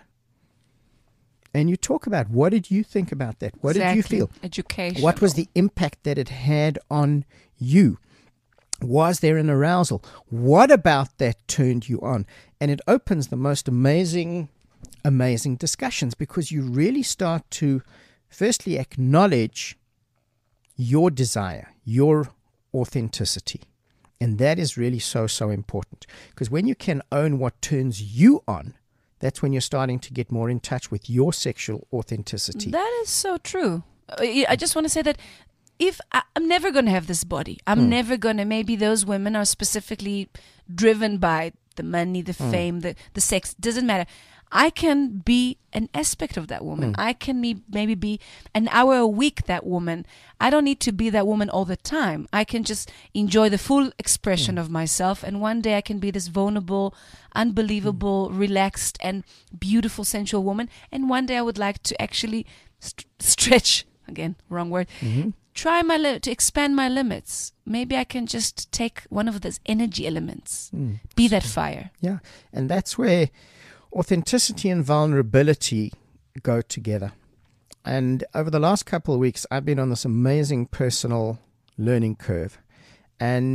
and you talk about, what did you think about that? What did you feel? Education. What was the impact that it had on you? Was there an arousal? What about that turned you on? And it opens the most amazing discussions because you really start to firstly acknowledge your desire, your authenticity. And that is really so important. Because when you can own what turns you on, that's when you're starting to get more in touch with your sexual authenticity. That is so true. I just want to say that if I'm never going to have this body, I'm never going to, maybe those women are specifically driven by the money, the fame, the sex, doesn't matter. I can be an aspect of that woman. I can maybe be an hour a week that woman. I don't need to be that woman all the time. I can just enjoy the full expression of myself, and one day I can be this vulnerable, unbelievable, relaxed, and beautiful, sensual woman. And one day I would like to actually stretch, again, wrong word, try to expand my limits. Maybe I can just take one of those energy elements, be that fire. Yeah, and that's where authenticity and vulnerability go together. And over the last couple of weeks, I've been on this amazing personal learning curve. And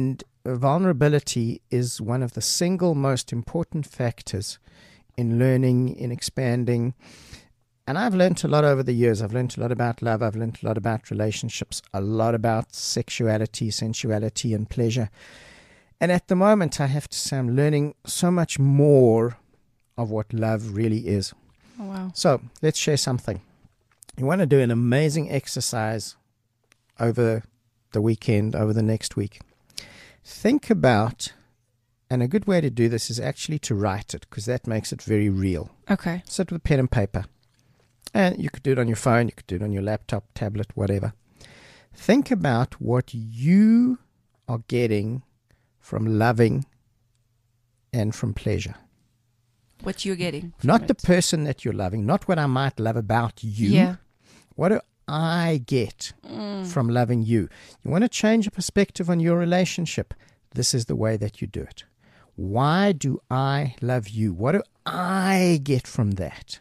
vulnerability is one of the single most important factors in learning, in expanding. And I've learned a lot over the years. I've learned a lot about love. I've learned a lot about relationships, a lot about sexuality, sensuality, and pleasure. And at the moment, I have to say I'm learning so much more of what love really is. Oh, wow. So let's share something. You want to do an amazing exercise over the weekend, over the next week. Think about, and a good way to do this is actually to write it, because that makes it very real. Okay. Sit with pen and paper. And you could do it on your phone, you could do it on your laptop, tablet, whatever. Think about what you are getting from loving and from pleasure. What you're getting. Not the person that you're loving, not what I might love about you. Yeah. What do I get from loving you? You want to change your perspective on your relationship. This is the way that you do it. Why do I love you? What do I get from that?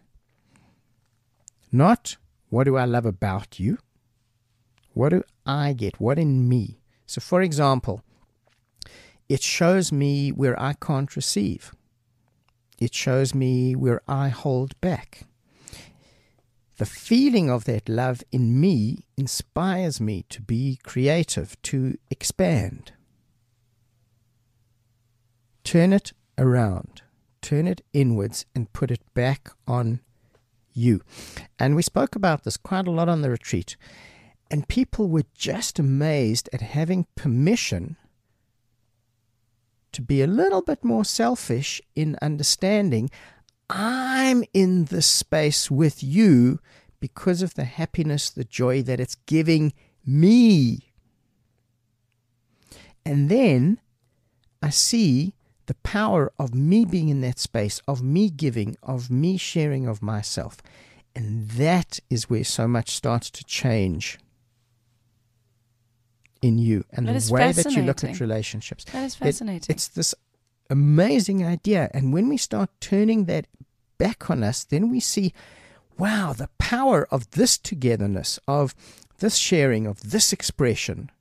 Not what do I love about you? What do I get? What in me? So, for example, it shows me where I can't receive. It shows me where I hold back. The feeling of that love in me inspires me to be creative, to expand. Turn it around, turn it inwards, and put it back on you. And we spoke about this quite a lot on the retreat. And people were just amazed at having permission to be a little bit more selfish in understanding I'm in this space with you because of the happiness, the joy that it's giving me. And then I see the power of me being in that space, of me giving, of me sharing of myself. And that is where so much starts to change in you and the way that you look at relationships. That is fascinating. It's this amazing idea. And when we start turning that back on us, then we see, wow, the power of this togetherness, of this sharing, of this expression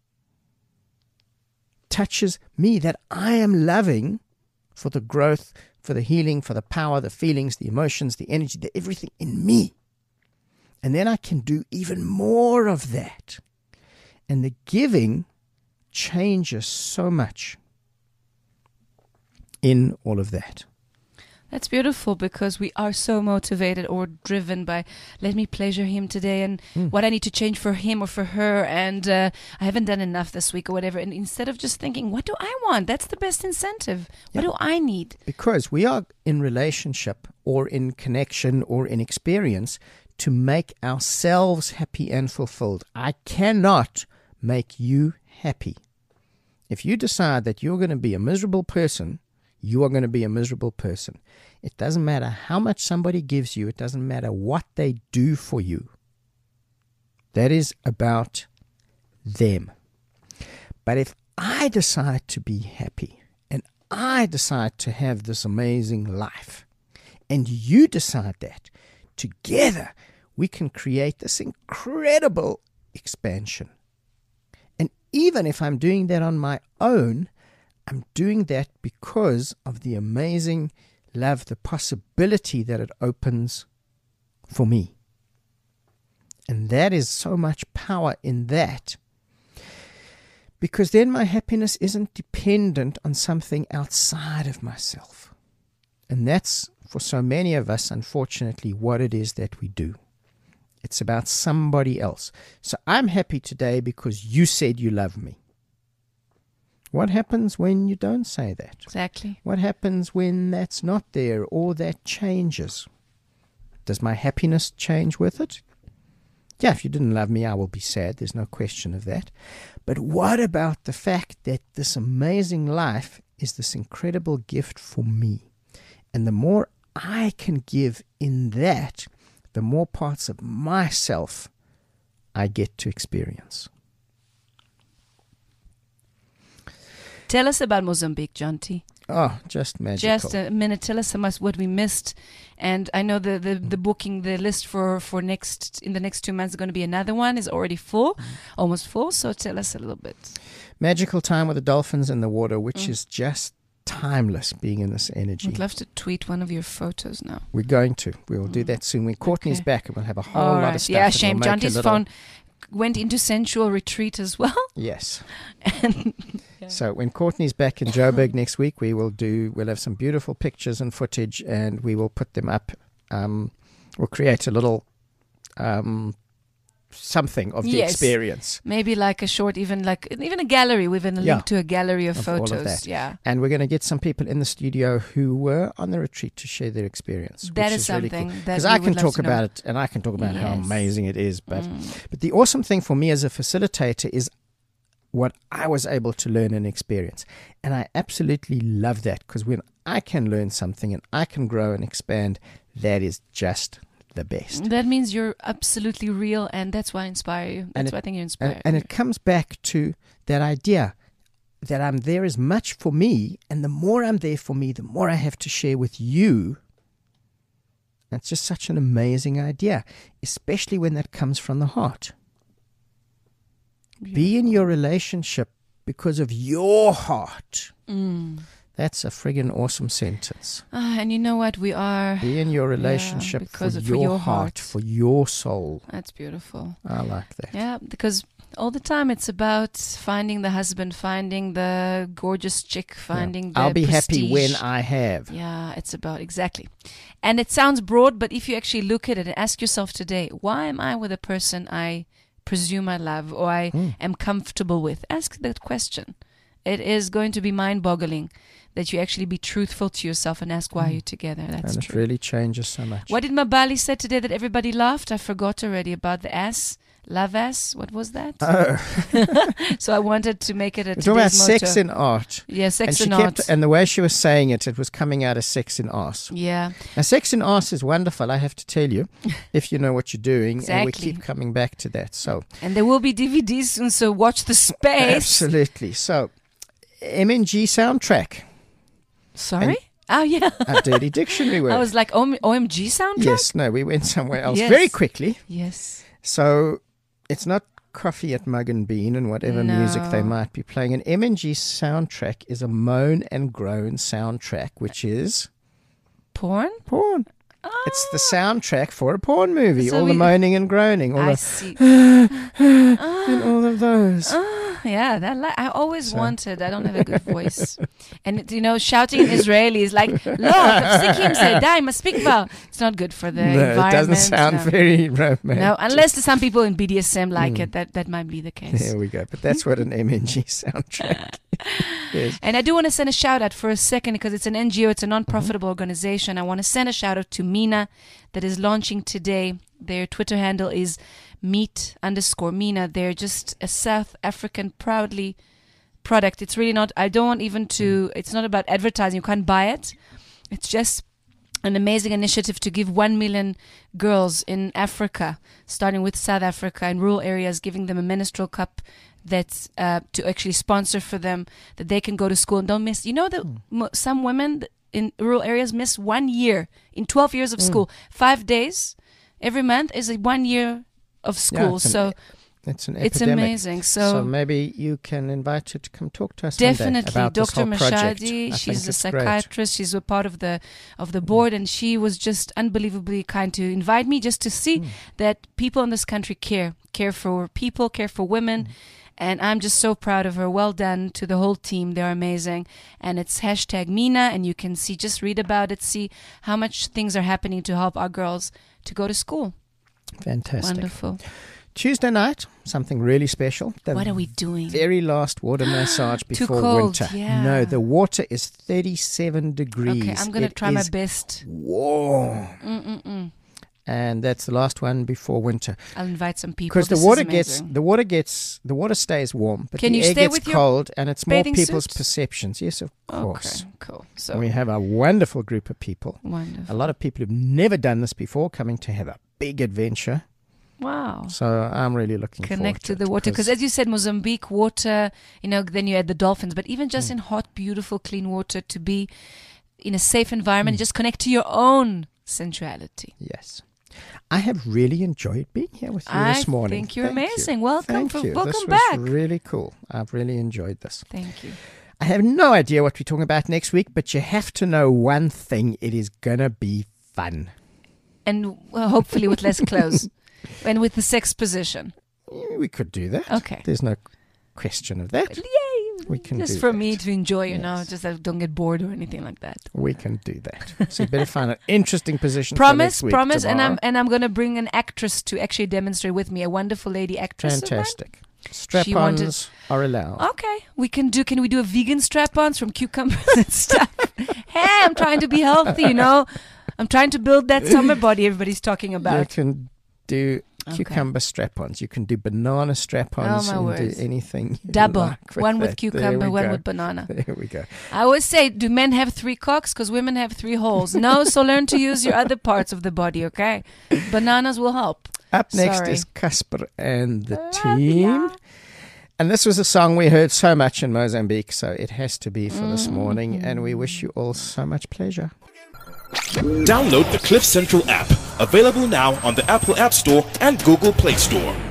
touches me, that I am loving for the growth, for the healing, for the power, the feelings, the emotions, the energy, the everything in me. And then I can do even more of that. And the giving changes so much in all of that. That's beautiful, because we are so motivated or driven by, let me pleasure him today and what I need to change for him or for her, and I haven't done enough this week or whatever. And instead of just thinking, what do I want? That's the best incentive. What do I need? Because we are in relationship or in connection or in experience to make ourselves happy and fulfilled. I cannot make you happy. If you decide that you're going to be a miserable person, you are going to be a miserable person. It doesn't matter how much somebody gives you. It doesn't matter what they do for you. That is about them. But if I decide to be happy and I decide to have this amazing life and you decide that, together we can create this incredible expansion. And even if I'm doing that on my own, I'm doing that because of the amazing love, the possibility that it opens for me. And that is so much power in that. Because then my happiness isn't dependent on something outside of myself. And that's, for so many of us, unfortunately, what it is that we do. It's about somebody else. So I'm happy today because you said you love me. What happens when you don't say that? Exactly. What happens when that's not there or that changes? Does my happiness change with it? Yeah, if you didn't love me, I will be sad. There's no question of that. But what about the fact that this amazing life is this incredible gift for me? And the more I can give in that, the more parts of myself I get to experience. Tell us about Mozambique, Jonty. Oh, just magical. Just a minute. Tell us what we missed. And I know the booking, the list for in the next 2 months is going to be another one. Is already full, almost full. So tell us a little bit. Magical time with the dolphins in the water, which is just timeless, being in this energy. I'd love to tweet one of your photos now. We're going to. We will do that soon. When Courtney's back, we'll have a whole All lot right. of stuff. Yeah, and shame. we'll make a Janti's little- phone went into sensual retreat as well. Yes. And So when Courtney's back in Joburg next week, we'll have some beautiful pictures and footage, and we will put them up. We'll create a little something of the Yes. experience. maybe like a short, even a gallery. We've been Yeah. linked to a gallery of All of photos. that. Yeah. And we're going to get some people in the studio who were on the retreat to share their experience. That which is really something cool. that Because we I would can love talk to know. about it, and I can talk about how Yes. amazing it is. But the awesome thing for me as a facilitator is what I was able to learn and experience. And I absolutely love that, because when I can learn something and I can grow and expand, that is just the best. That means you're absolutely real, and that's why I inspire you. That's why I think you inspire. And it comes back to that idea that I'm there as much for me, and the more I'm there for me, the more I have to share with you. That's just such an amazing idea, especially when that comes from the heart. Be in your relationship because of your heart. That's a friggin' awesome sentence. And you know what? We are. Be in your relationship for because your heart, for your soul. That's beautiful. I like that. Yeah, because all the time it's about finding the husband, finding the gorgeous chick, finding the I'll be prestige. happy when I have. Yeah, it's about exactly. And it sounds broad, but if you actually look at it and ask yourself today, why am I with a person I presume I love or I am comfortable with? Ask that question. It is going to be mind-boggling that you actually be truthful to yourself and ask why you're together. That's And it true. really changes so much. What did Mabali say today that everybody laughed? I forgot already about the ass. Love ass. What was that? So I wanted to make it a We're talking about today's motto. sex in art. Yeah, sex and and she art. kept, and the way she was saying it, it was coming out as sex in arse. Yeah. Now, sex in arse is wonderful, I have to tell you, if you know what you're doing. And we Exactly. keep coming back to that. So, And there will be DVDs soon, so watch the space. absolutely. So, MNG soundtrack, Sorry? Oh, yeah. a dirty dictionary word. I was like, OMG soundtrack? Yes, no, we went somewhere else Yes. very quickly. Yes. So, it's not Coffee at Mug and Bean and whatever music they No. might be playing. An MNG soundtrack is a moan and groan soundtrack, which is Porn? porn. It's the soundtrack for a porn movie. So all the we- moaning and groaning, all I the see. and all of those. Yeah, I always wanted. I don't have a good voice. And, shouting in Israeli is like, Lo, tafsikim say, dai, maspikva. It's not good for the No, it environment. doesn't sound no. very romantic. No, unless some people in BDSM like it. That might be the case. There we go. But that's what an MNG soundtrack is. And I do want to send a shout out for a second because it's an NGO, it's a non-profitable organization. I want to send a shout out to Mina that is launching today. Their Twitter handle is meet_Mina. They're just a South African proudly product. It's really not, I don't want even to, it's not about advertising. You can't buy it. It's just an amazing initiative to give 1 million girls in Africa, starting with South Africa in rural areas, giving them a menstrual cup that's to actually sponsor for them, that they can go to school and don't miss. You know that some women in rural areas miss 1 year in 12 years of school. 5 days every month is 1 year of school. it's an So It's an it's epidemic. amazing. So So maybe you can invite her to come talk to us one day definitely, about this Dr. whole project. Mashadi. I She's think a it's great. psychiatrist. She's a part of the board, and she was just unbelievably kind to invite me just to see that people in this country care for people, care for women. And I'm just so proud of her. Well done to the whole team. They're amazing. And it's #Mina, and you can just read about it, see how much things are happening to help our girls to go to school. Fantastic. Wonderful. Tuesday night, something really special. The What are we doing? very last water massage Too before cold, winter. yeah. No, the water is 37 degrees. Okay, I'm going to It try my is best. warm. And that's the last one before winter. I'll invite some people. Because This the water is amazing. the water stays warm, but Can the you air stay gets with your cold, and it's more bathing people's suit? perceptions. Yes, of course. Okay, cool. And So we have a wonderful group of people. wonderful. A lot of people who've never done this before coming to have a big adventure. Wow. So I'm really looking forward Connect to it the water. Because as you said, Mozambique, water, then you had the dolphins. But even just in hot, beautiful, clean water, to be in a safe environment, just connect to your own sensuality. Yes. I have really enjoyed being here with you this morning. I think you're Thank amazing. you. Welcome. Thank you. Welcome this back. was really cool. I've really enjoyed this. Thank you. I have no idea what we're talking about next week, but you have to know one thing. It is going to be fun. And hopefully with less clothes. And with the sex position. We could do that. Okay. There's no question of that. Yay! We can just do for that. me to enjoy, Yes. just that I don't get bored or anything like that. We can do that. So you better find an interesting position. Promise, for next week, promise, tomorrow. and I'm going to bring an actress to actually demonstrate with me, a wonderful lady actress. Fantastic. She wanted- Strap-ons are allowed. Okay, can we do a vegan strap-ons from cucumbers and stuff? Hey, I'm trying to be healthy, I'm trying to build that summer body everybody's talking You about. can do cucumber strap-ons. You can do banana strap-ons. Oh, my and do words. anything. you Double. like One with that. cucumber, There we one go. with banana. There we go. I always say, do men have 3 cocks? Because women have 3 holes. No, so learn to use your other parts of the body, okay? Bananas will help. Up next Sorry. is Casper and the team. And this was a song we heard so much in Mozambique, so it has to be for this morning. And we wish you all so much pleasure. Download the Cliff Central app, available now on the Apple App Store and Google Play Store.